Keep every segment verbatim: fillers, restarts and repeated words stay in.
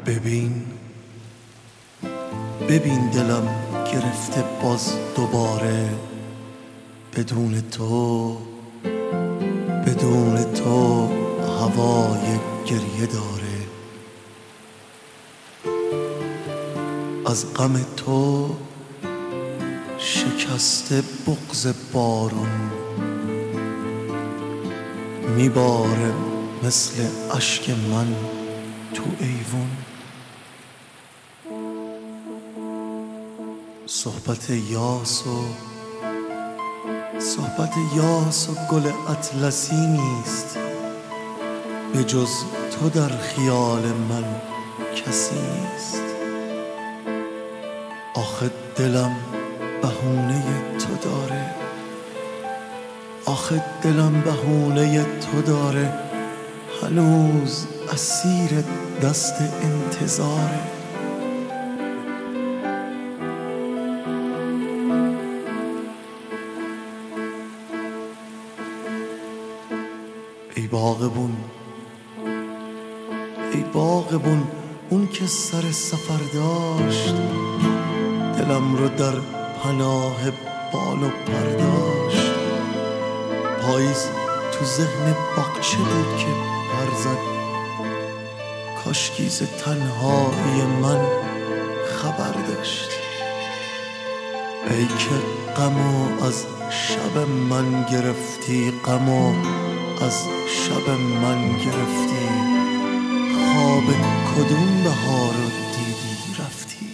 ببین ببین دلم گرفته باز دوباره، بدون تو بدون تو هوای گریه داره. از غم تو شکسته بغض بارون میباره مثل اشک من تو ایوون. صحبت یاس و صحبت یاس و گل اطلسی نیست، به جز تو در خیال من کسی نیست. آخه دلم بهونه تو داره، آخه دلم بهونه تو داره، هنوز اسیر دست انتظاره. ای باغبون ای باغبون اون که سر سفر داشت، دلم رو در پناه بال و پر داشت. پاییز تو ذهن باغچه بود که پر زد، کاشکی ز تنهایی من خبر داشت. ای که غمو از شب من گرفتی، غمو از شب من گرفتی، خواب کدوم بهار رو دیدی رفتی.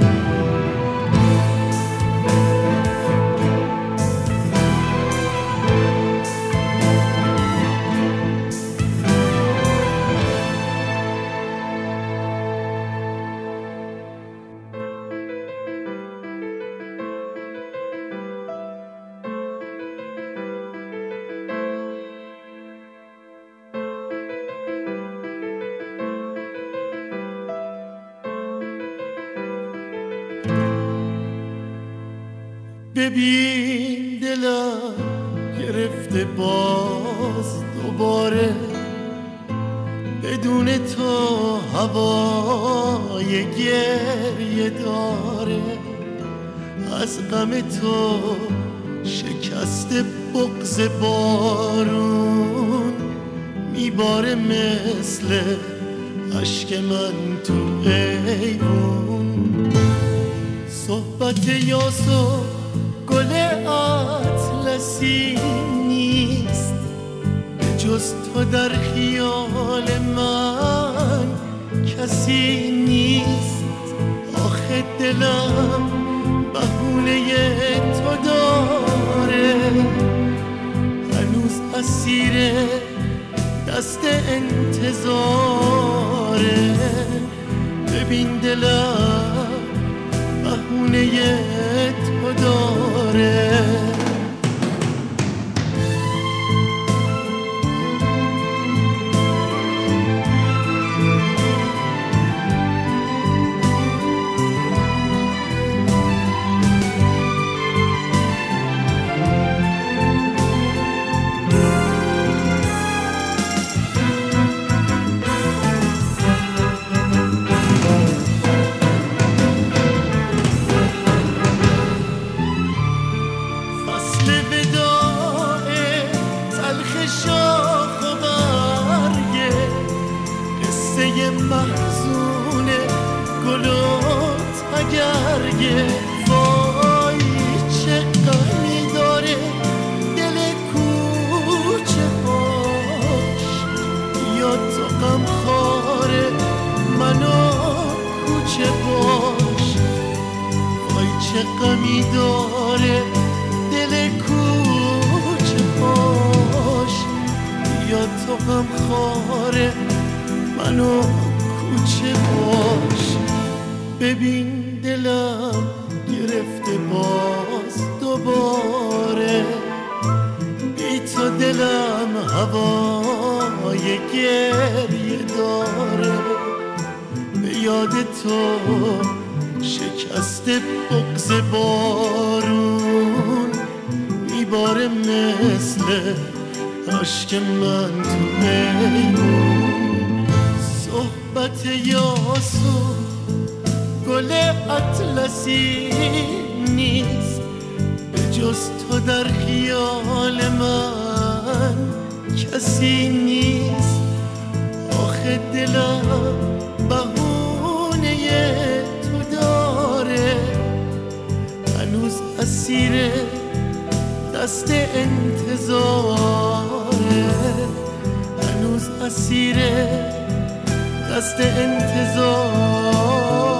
ببین دلم گرفته باز دوباره، بدون تو هوای گریه داره. از غم تو شکسته بغض بارون میباره مثل اشک من تو ایوون. صحبت یاسو گل اطلسی نیست، به جز تو در خیال من کسی نیست. آخه دلم بهونه تو داره، هنوز اسیر دست انتظاره. ببین دلم بهونه تو داره. محزون گل و تگرگه، وای چه غمی داره دل کوچه هاش. یا تو غمخواره منو کوچه باش، وای چه غمی داره دل کوچه هاش. یا تو غمخواره منو کوچه باش. ببین دلم گرفته باز دوباره، بی تو دلم هوای گریه داره. به یاد تو شکسته بغض بارون میباره مثل اشک من تو ایوون. صحبت یاسو گل اطلسی نیست، به جز تو در خیال من کسی نیست. آخه دلم بهونه تو داره، هنوز اسیر دست انتظاره، هنوز اسیر دست انتظاره.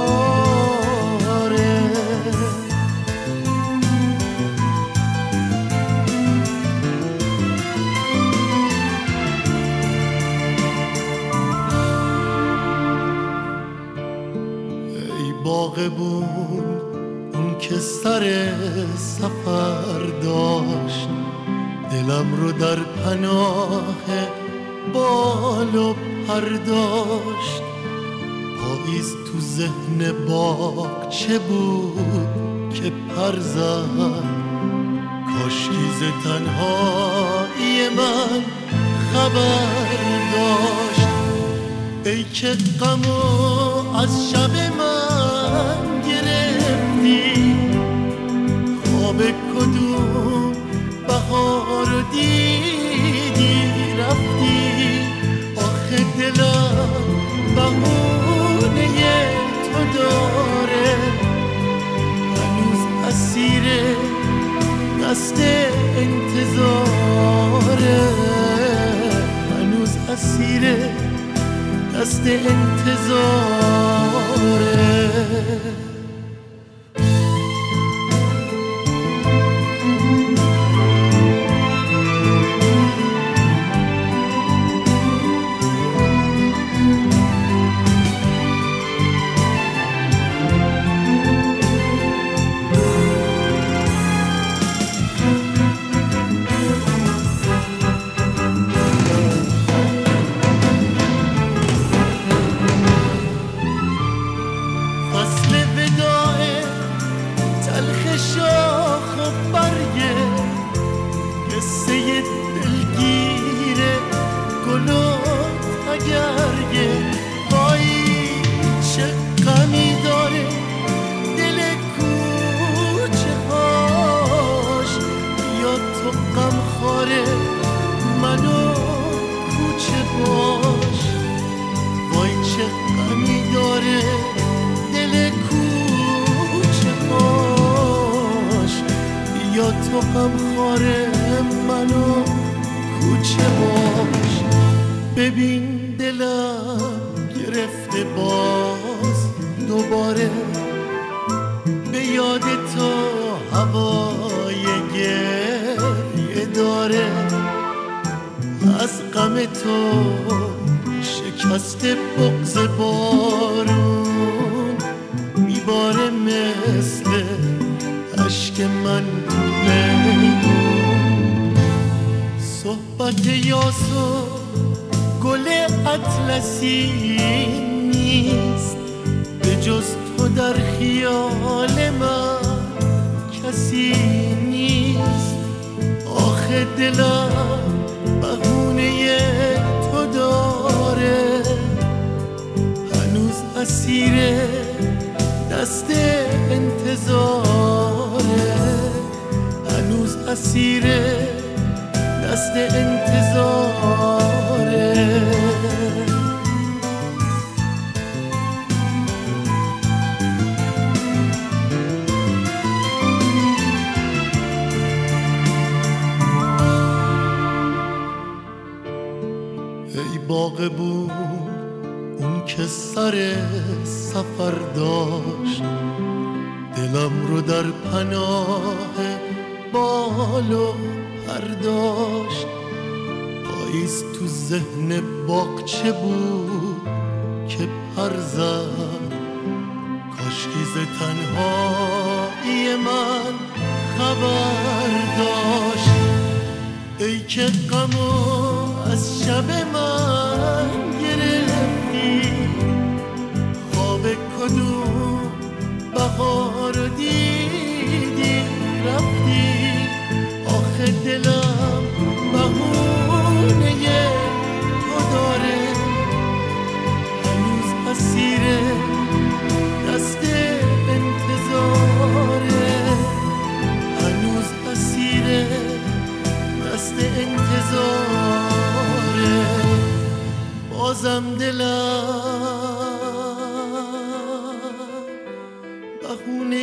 ای باغبون اون که سر سفر داشت، دلم رو در پناه بال و پر داشت. پاییز تو ذهن باغچه بود که پر زد، کاشکی ز تنهایی من خبر داشت. ای که غمو از شب من گرفتی، خواب کدوم بهار رو دیدی رفتی. آخه دلم بهونه تو داره، هنوز اسیر دست انتظاره، هنوز اسیر دست انتظاره. تو هم خاره منو کوچه باش. ببین دلم گرفته باز دوباره، به یاد تو هوای گریه داره. از غم تو شکست بغض بارون میباره مثل عشق من میمون. صحبت یاسو گل اطلسی نیست، به جز تو در خیال من کسی نیست. آخه دلم بهونه تو داره، هنوز اسیر دست انتظاره، هنوز اسیر دست انتظاره. ای باغبون اون که سر سفر داشت، دلم رو در پناه بال و پر داشت. پاییز تو ذهن باغچه بود که پر زد، کاشکی ز تنهایی من خبر داشت. ای که غمو از شب من گرفتی، خواب کدوم بهار دیدی رفتی. آخه دلم بهونه تو داره، هنوز دلم بهونه